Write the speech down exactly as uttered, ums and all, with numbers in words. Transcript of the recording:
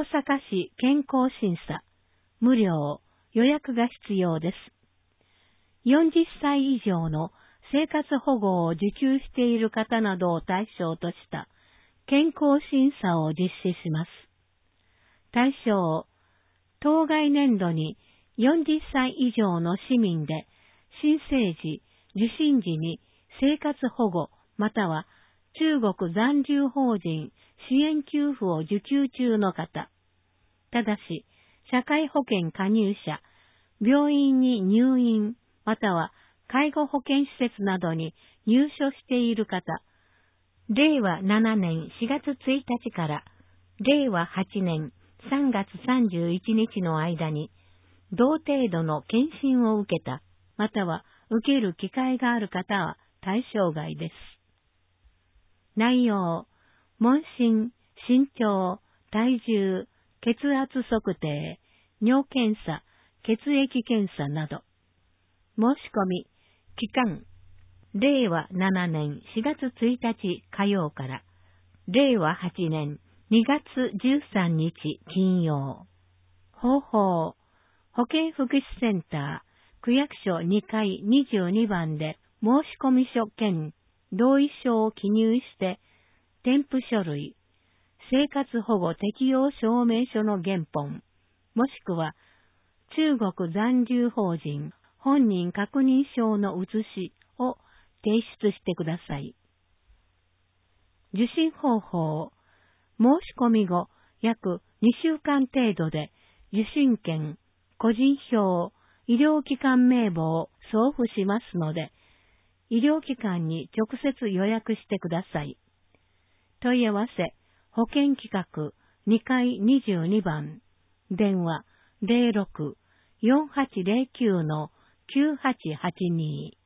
阪市健康審査、無料、予約が必要です。よんじゅっさい以上の生活保護を受給している方などを対象とした健康審査を実施します。対象、当該年度によんじゅっさい以上の市民で新生児、受診時に生活保護または中国残留邦人支援給付を受給中の方。ただし、社会保険加入者、病院に入院または介護保険施設などに入所している方、れいわななねんしがつついたちかられいわはちねんさんがつさんじゅういちにちの間に、同程度の検診を受けた、または受ける機会がある方は対象外です。内容、問診、身長、体重、血圧測定、尿検査、血液検査など。申し込み、期間、れいわななねんしがつついたち火曜かられいわはちねんにがつじゅうさんにち金曜。方法、保健福祉センター、区役所にかいにじゅうにばんで申込書兼同意書を記入して、添付書類、生活保護適用証明書の原本、もしくは中国残留邦人本人確認証の写しを提出してください。受診方法、申し込み後約にしゅうかん程度で受診券、個人票、医療機関名簿を送付しますので、医療機関に直接予約してください。問い合わせ、保健企画にかいにじゅうにばん、電話 ゼロろく よんはちゼロきゅう きゅうはちはちに